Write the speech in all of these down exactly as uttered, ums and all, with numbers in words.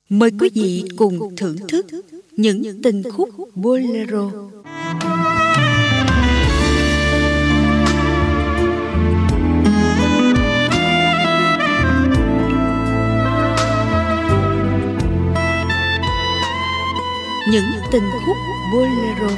Mời quý vị cùng thưởng thức những tình khúc bolero. Những tình khúc bolero.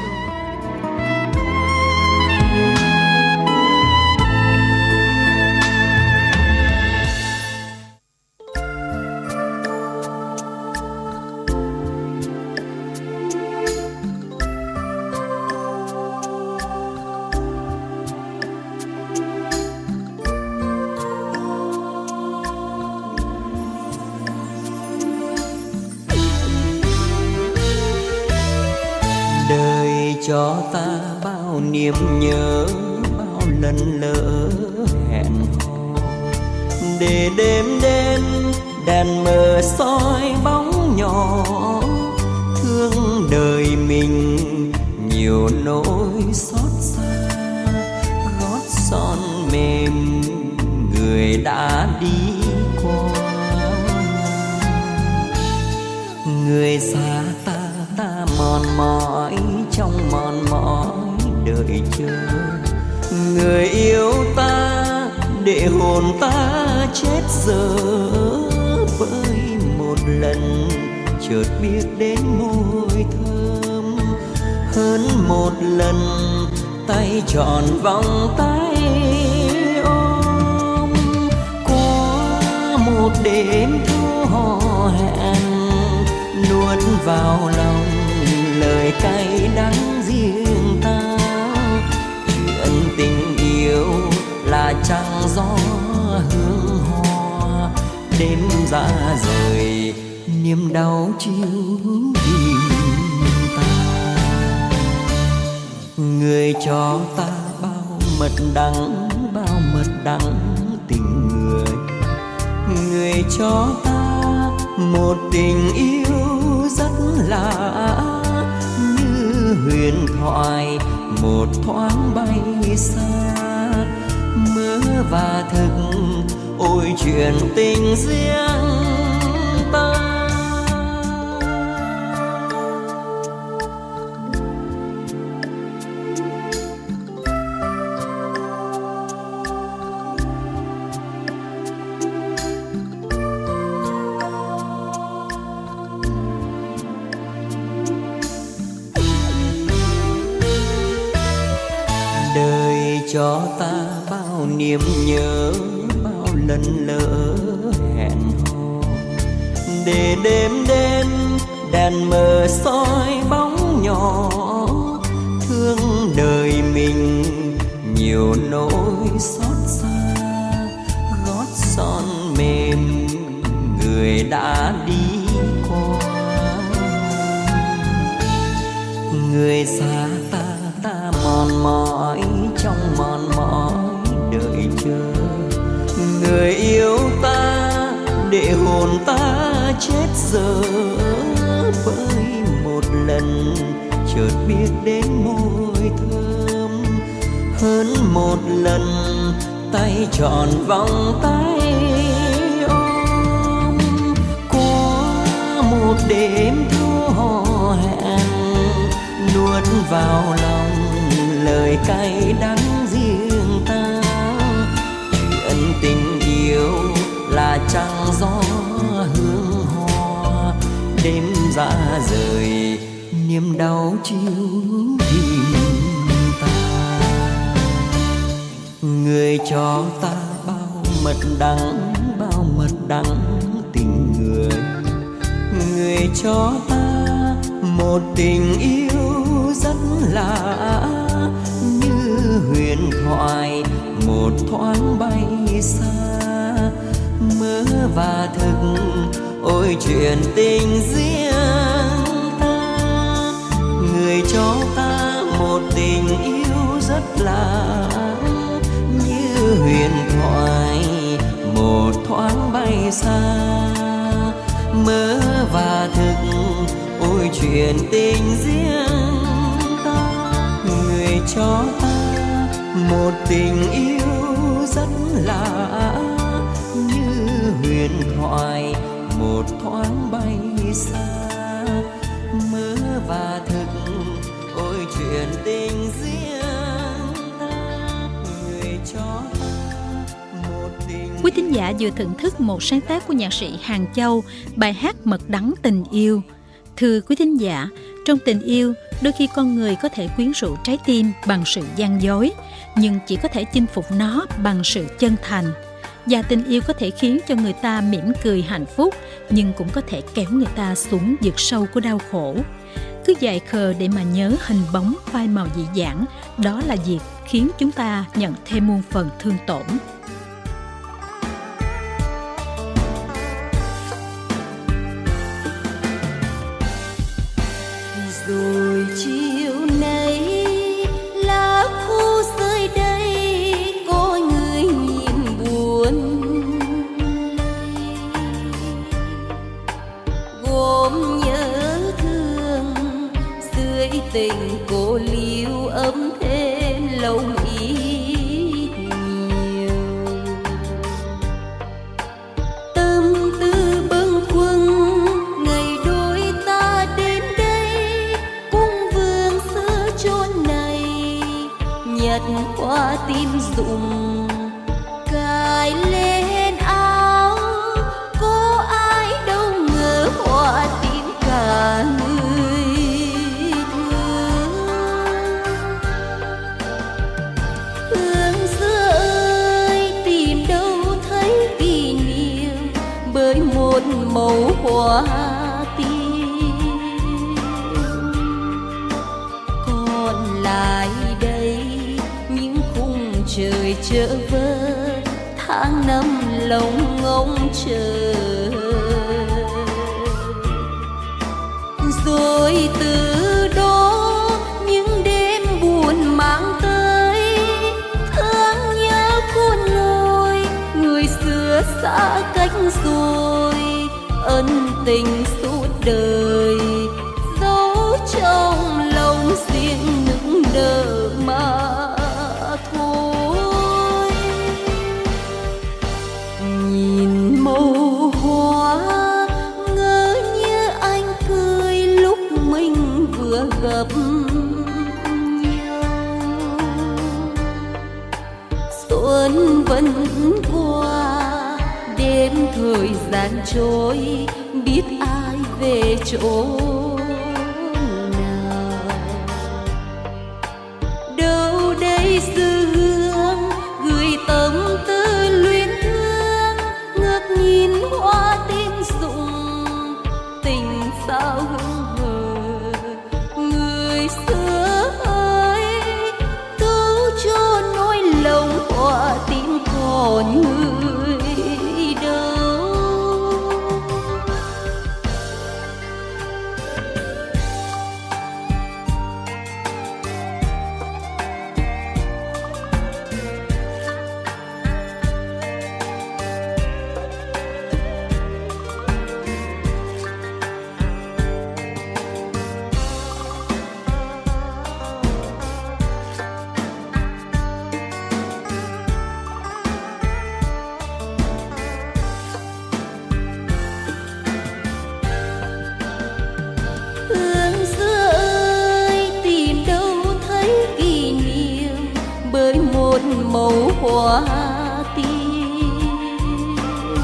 Cho ta bao niềm nhớ, bao lần lỡ hẹn hò, để đêm đêm đèn mờ soi bóng nhỏ, thương đời mình nhiều nỗi xót xa. Gót son mềm người đã đi qua, người xa ta ta mòn mỏi trong mòn mỏi đợi chờ. Người yêu ta để hồn ta chết giờ, với một lần chợt biết đến môi thơm. Hơn một lần tay tròn vòng tay ôm, qua một đêm thơ hò hẹn, nuốt vào lòng lời cay đắng riêng ta. Chuyện tình yêu là trăng gió hương hoa, đêm ra rời niềm đau chiếu tim ta. Người cho ta bao mật đắng, bao mật đắng tình người. Người cho ta một tình yêu rất lạ, như huyền thoại một thoáng bay xa. Mơ và thực ôi chuyện tình riêng ta. Cho ta bao niềm nhớ, bao lần lỡ hẹn hò, để đêm đêm đèn mờ soi bóng nhỏ, thương đời mình nhiều nỗi xót xa. Gót son mềm người đã đi qua, người xa ta ta mòn mỏi trong mòn mỏi đợi chờ. Người yêu ta để hồn ta chết giờ, với một lần chợt biết đến môi thơm. Hơn một lần tay tròn vòng tay ôm, qua một đêm thơ hò hẹn, nuốt vào lòng lời cay đắng riêng ta. Chuyện tình yêu là trăng gió hương hoa, đêm ra rời niềm đau chiếu tim ta. Người cho ta bao mật đắng, bao mật đắng tình người. Người cho ta một tình yêu rất lạ, như huyền thoại một thoáng bay xa. Mơ và thực ôi chuyện tình riêng ta. Người cho ta một tình yêu rất lạ, như huyền thoại một thoáng bay xa. Mơ và thực ôi chuyện tình riêng ta. Người cho ta một tình yêu rất lạ, như huyền thoại một thoáng bay xa, mơ và thực ôi chuyện tình riêng ta, người cho ta một tình. Quý thính giả vừa thưởng thức một sáng tác của nhạc sĩ Hàng Châu, bài hát Mật đắng tình yêu. Thưa quý thính giả, trong tình yêu, đôi khi con người có thể quyến rũ trái tim bằng sự gian dối, nhưng chỉ có thể chinh phục nó bằng sự chân thành. Và tình yêu có thể khiến cho người ta mỉm cười hạnh phúc, nhưng cũng có thể kéo người ta xuống vực sâu của đau khổ. Cứ dại khờ để mà nhớ hình bóng phai màu dị dãn, đó là việc khiến chúng ta nhận thêm muôn phần thương tổn. Rồi chiều nay lá khô rơi đây, có người nhìn buồn gồm nhớ thương dưới tình cô liêu ấm thêm lòng ít nhiều. Tâm tư bâng khuâng ngày đôi ta đến đây, cung vương xưa chốn này nhặt hoa tim rụng cài lên áo. Có ai đâu ngờ hoa tim cả người thương. Hương xưa ơi tìm đâu thấy kỷ niệm, bởi một màu hoa tim. Còn lại đây những khung trời chợ vơ, tháng năm lòng ngóng chờ. Rồi từ đó những đêm buồn mang tới, thương nhớ khôn nguôi người xưa xa cách rồi, ân tình suốt đời dấu trong lòng riêng nức nở mà thôi. Nhìn màu hoa ngỡ như anh cười lúc mình vừa gặp nhau. Xuân vẫn qua, đêm thời gian trôi, biết ai về chỗ nào. Đâu đây dư hương gửi tâm tư luyến thương, ngước nhìn hoa tim rụng tình sao hững hờ. Người xưa ơi cứu cho nỗi lòng hoa tim còn người đâu. Hương xưa ơi tìm đâu thấy kỷ niệm, bởi một màu hoa tim.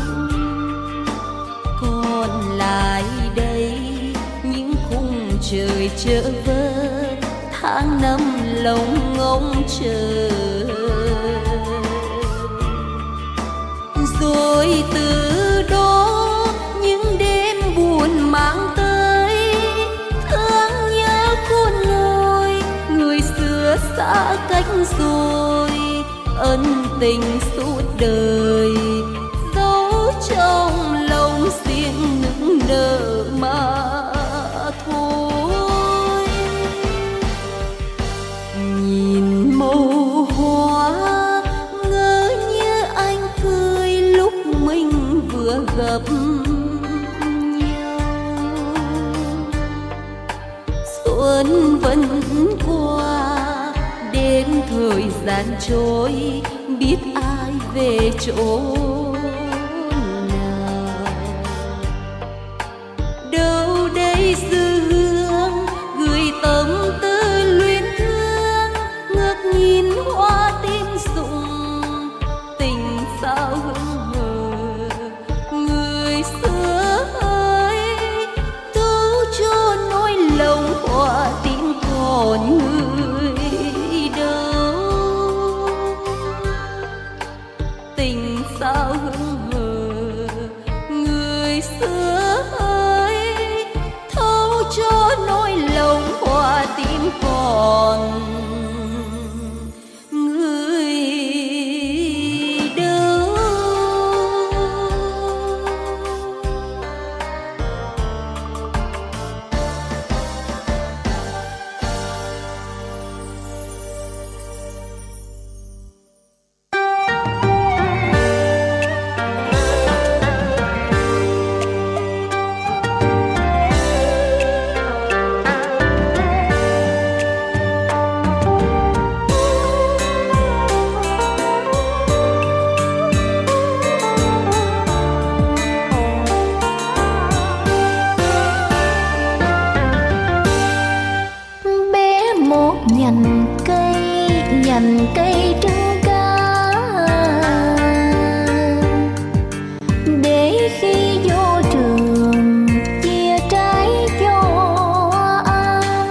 Còn lại đây những khung trời chợ vơ, tháng năm lòng ngóng chờ. Rồi từ đó những đêm buồn mang tới, thương nhớ khôn nguôi người xưa xa cách rồi, ân tình suốt đời dấu trong lòng riêng nức nở mà thôi. Nhìn màu hoa ngỡ như anh cười lúc mình vừa gặp nhau. Xuân vẫn qua, đêm thời gian trôi, biết ai về chỗ nào. Đâu còn người đâu. Nhành cây, nhành cây trứng cá, để khi vô trường chia trái cho ăn.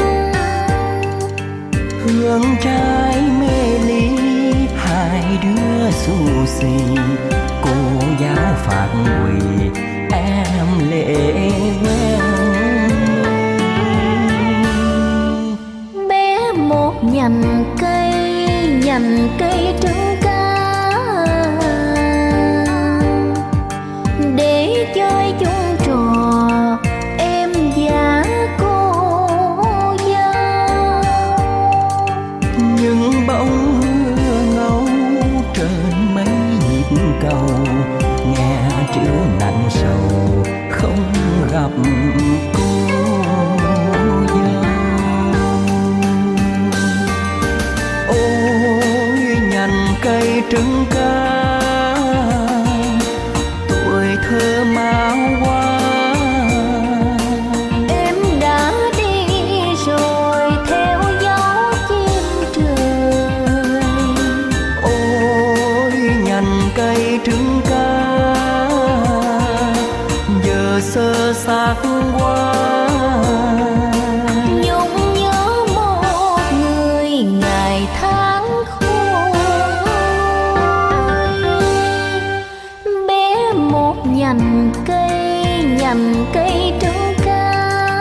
Hương trái mê ly, hai đứa xù xì, cô giáo phạt quỳ em lệ nhành cây, nhành cây trứng cá, để chơi chung trò em và cô dâu. Nhưng bỗng mưa ngâu trên mấy nhịp cầu, nghe trĩu nặng sầu không gặp cô. Cây trứng cá tuổi thơ máu quá, em đã đi rồi theo gió chim trời. Ôi nhành cây trứng cá giờ sơ xác quá. Nhung nhớ một người ngày tháng nhành cây, nhành cây trứng cá,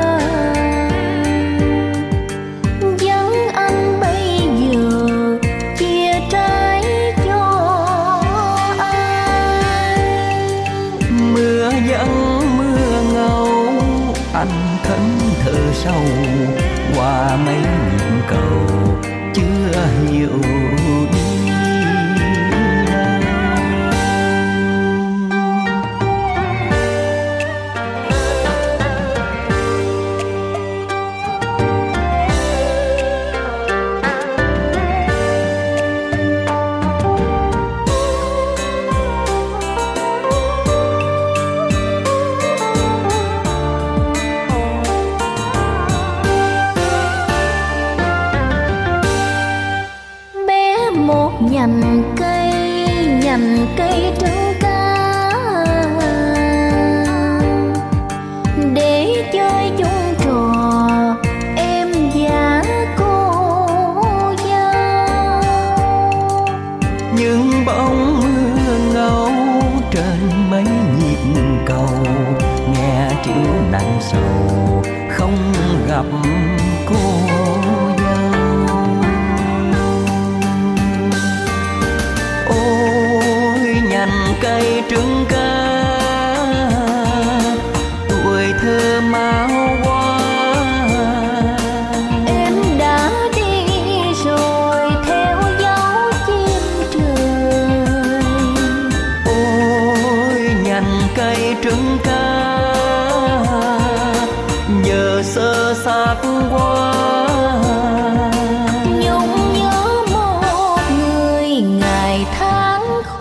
dẫn anh bây giờ chia trái cho anh. Mưa vẫn mưa ngâu, anh thẫn thờ sâu qua mấy nhịp cầu chưa hiểu đi. Nhành cây, nhành cây trứng cá, để chơi chung trò em và cô dâu. Nhưng bỗng mưa ngâu trên mấy nhịp cầu, nghe trĩu nặng sầu không gặp cô. Cây trứng cá tuổi thơ máu quá, em đã đi rồi theo gió chim trời. Ôi nhành cây trứng cá giờ sơ xác quá. Nhung nhớ một người ngày tháng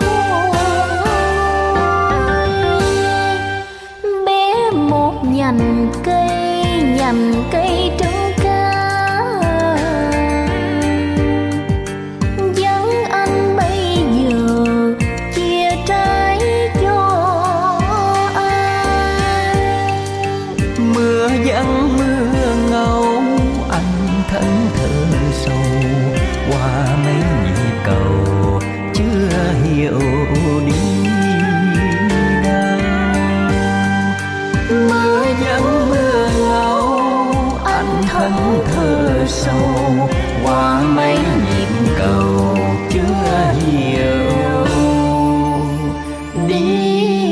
nhành cây, nhành cây trứng cá, dẫn anh bây giờ chia trái cho anh. Mưa vẫn mưa ngâu, anh thẫn thờ sầu qua mấy nhịp cầu chưa hiểu đi. Mưa vẫn mưa ngâu, anh thẫn thờ sâu qua mấy nhịp cầu chưa hiểu đi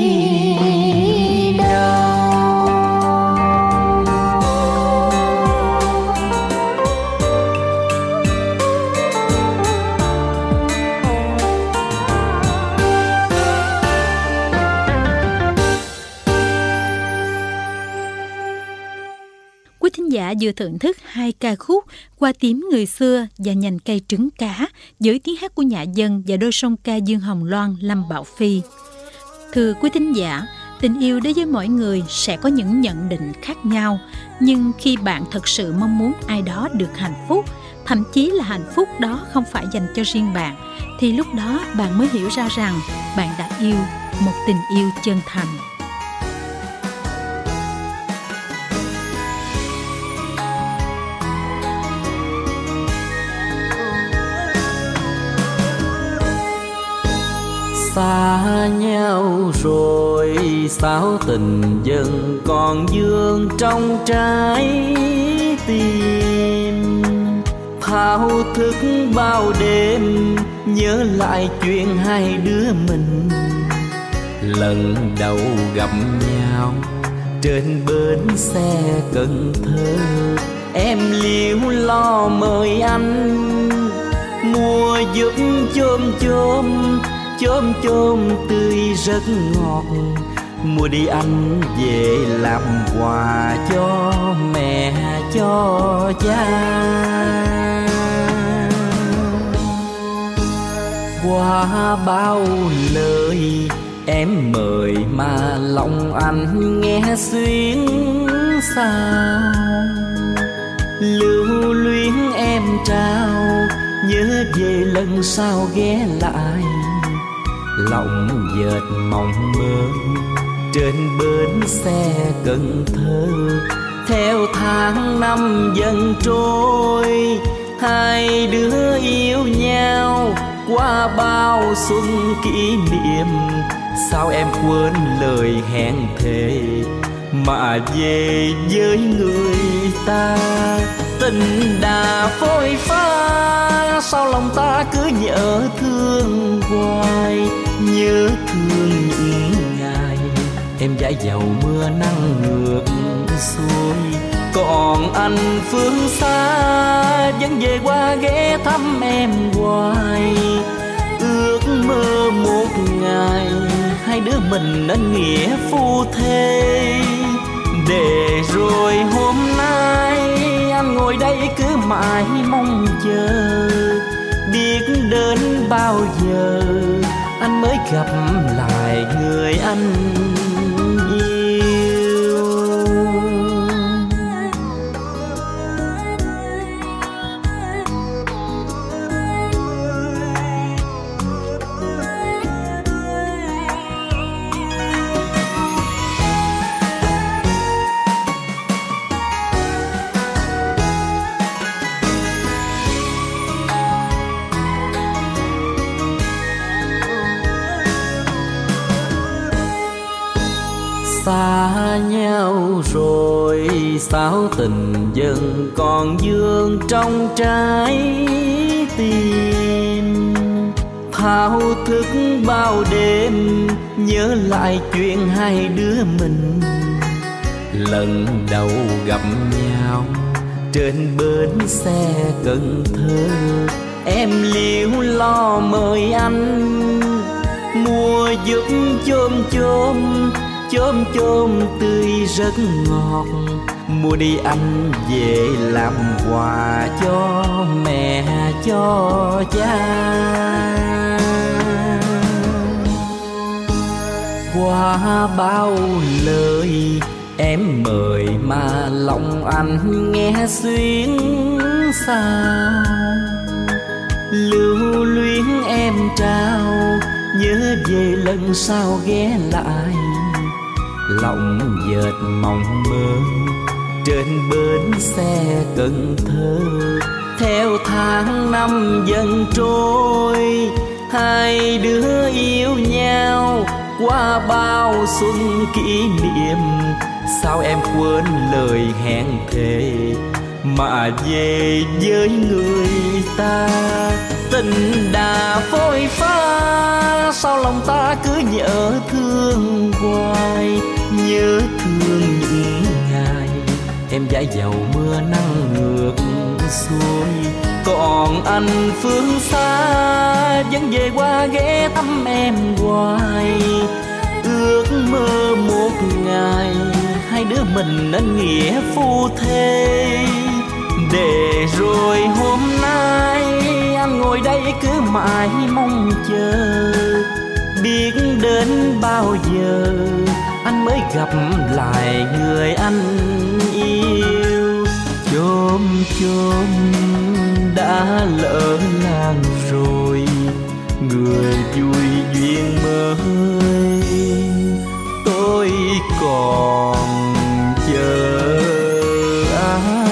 Giả vừa thưởng thức hai ca khúc Qua Tím Người Xưa và Nhành Cây Trứng Cá với tiếng hát của nhạc dân và đôi song ca Dương Hồng Loan, Lâm Bảo Phi. Thưa quý thính giả, tình yêu đối với mỗi người sẽ có những nhận định khác nhau, nhưng khi bạn thật sự mong muốn ai đó được hạnh phúc, thậm chí là hạnh phúc đó không phải dành cho riêng bạn, thì lúc đó bạn mới hiểu ra rằng bạn đã yêu một tình yêu chân thành. Xa nhau rồi sao tình dần còn vương trong trái tim, thao thức bao đêm nhớ lại chuyện hai đứa mình lần đầu gặp nhau trên bến xe Cần Thơ. Em liếu lo mời anh mua giúp chôm chôm chôm chôm tươi rất ngọt, mua đi anh về làm quà cho mẹ cho cha. Qua bao lời em mời mà lòng anh nghe xuyến sao, lưu luyến em trao nhớ về lần sau ghé lại, lòng dệt mộng mơ trên bến xe Cần Thơ. Theo tháng năm dần trôi hai đứa yêu nhau qua bao xuân kỷ niệm, sao em quên lời hẹn thề mà về với người ta. Tình đã phôi pha sao lòng ta cứ nhớ thương hoài, nhớ thương những ngày em dãi dầu mưa nắng ngược xuôi, còn anh phương xa vẫn về qua ghé thăm em hoài. Ước mơ một ngày hai đứa mình nên nghĩa phu thê, để rồi hôm nay anh ngồi đây cứ mãi mong chờ, biết đến bao giờ anh mới gặp lại người anh yêu. Xa nhau rồi sao tình dần còn vương trong trái tim, thao thức bao đêm nhớ lại chuyện hai đứa mình lần đầu gặp nhau trên bến xe Cần Thơ. Em liếu lo mời anh mua giúp chôm chôm chôm chôm tươi rất ngọt, mua đi anh về làm quà cho mẹ cho cha. Qua bao lời em mời mà lòng anh nghe xuyến sao, lưu luyến em trao nhớ về lần sau ghé lại, lòng dệt mộng mơ trên bến xe Cần Thơ. Theo tháng năm dần trôi hai đứa yêu nhau qua bao xuân kỷ niệm, sao em quên lời hẹn thề mà về với người ta. Tình đã phôi pha, sao lòng ta cứ nhớ thương hoài, nhớ thương những ngày em dãi dầu mưa nắng ngược xuôi. Còn anh phương xa vẫn về qua ghé thăm em hoài, ước mơ một ngày hai đứa mình nên nghĩa phu thê. Để rồi hôm nay anh ngồi đây cứ mãi mong chờ, biết đến bao giờ anh mới gặp lại người anh yêu. Chôm chôm đã lỡ làng rồi, người vui duyên mới tôi còn chờ ai.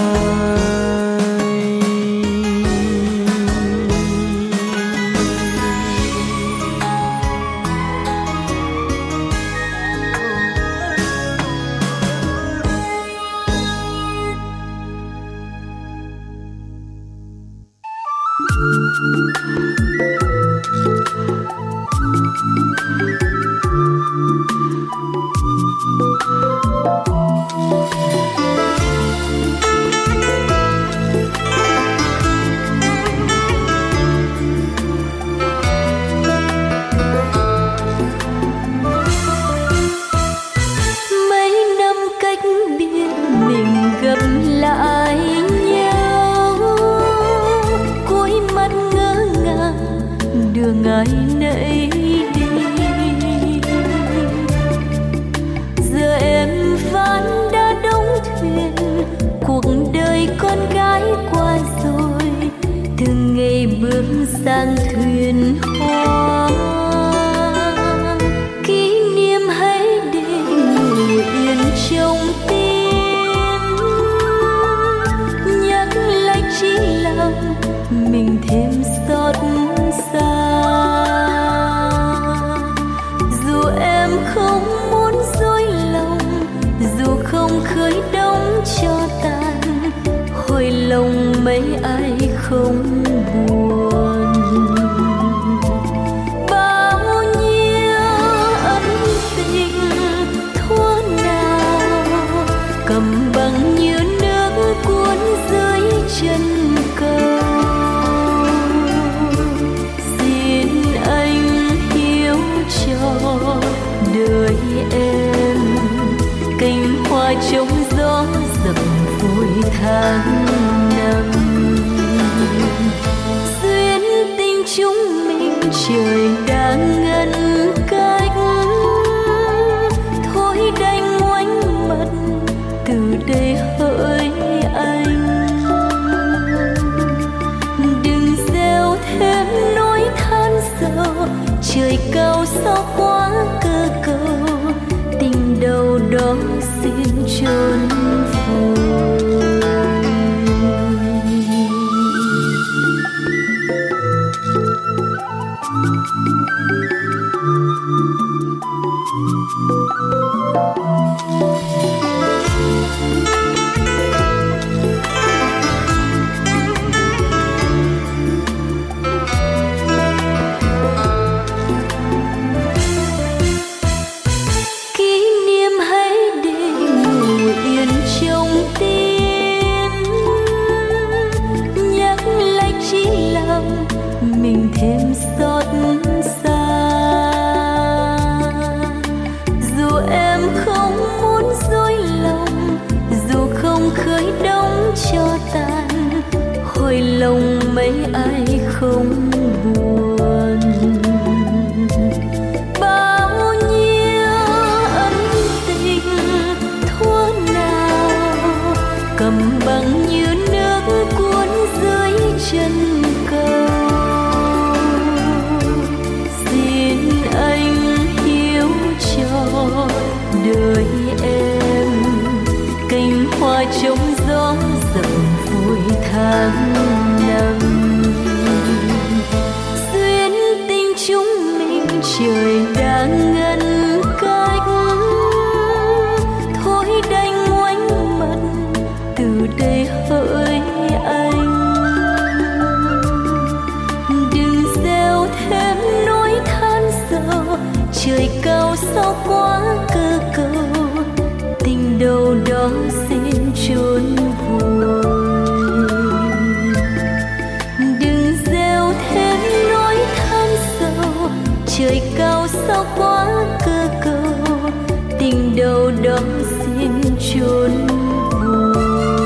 Ngày nãy đi giờ em ván đã đóng thuyền, cuộc đời con gái qua rồi, từng ngày bước sang thuyền hoa. Kỷ niệm hãy để ngủ yên trong tim, nhắc lại chỉ lòng mình thêm xót xa. Dù em không muốn dối lòng, dù không khơi đóng cho tàn, hồi lòng mấy ai không buồn. Bao nhiêu ân tình thuở nào cầm bằng như nước cuốn dưới chân cầu. Đời em cành hoa trong gió dập vội tháng năm, duyên tình chúng mình trời đang ngăn cách, thôi đành ngoảnh mặt từ đây hỡi anh. Đừng gieo thêm nỗi than sầu, trời cao sao quá cơ cầu, tình đầu đó xin chôn vùi. Thêm xót xa, dù em không muốn dối lòng, dù không khơi đóng cho tàn, hồi lòng mấy ai không buồn. Bao nhiêu ân tình thuở nào cầm bằng như nước cuốn dưới chân cầu. Đời em cành hoa trong gió dập vội tháng năm, duyên tình chúng mình trời đang ngăn cách, thôi đành ngoảnh mặt từ đây hỡi đó xin chốn vùi. Đừng gieo thêm nỗi than sầu, trời cao sao quá cơ cầu, tình đầu đó xin chốn vùi.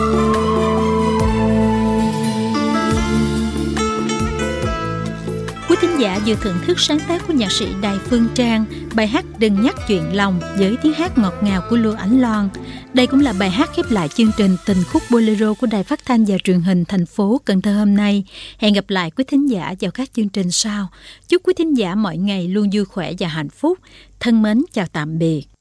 Quý thính giả vừa thưởng thức sáng tác của nhạc sĩ Đài Phương Trang, bài hát Đừng nhắc chuyện lòng với tiếng hát ngọt ngào của Lưu Ảnh Loan. Đây cũng là bài hát khép lại chương trình Tình khúc Bolero của Đài Phát thanh và Truyền hình thành phố Cần Thơ hôm nay. Hẹn gặp lại quý thính giả vào các chương trình sau. Chúc quý thính giả mọi ngày luôn vui khỏe và hạnh phúc. Thân mến chào tạm biệt.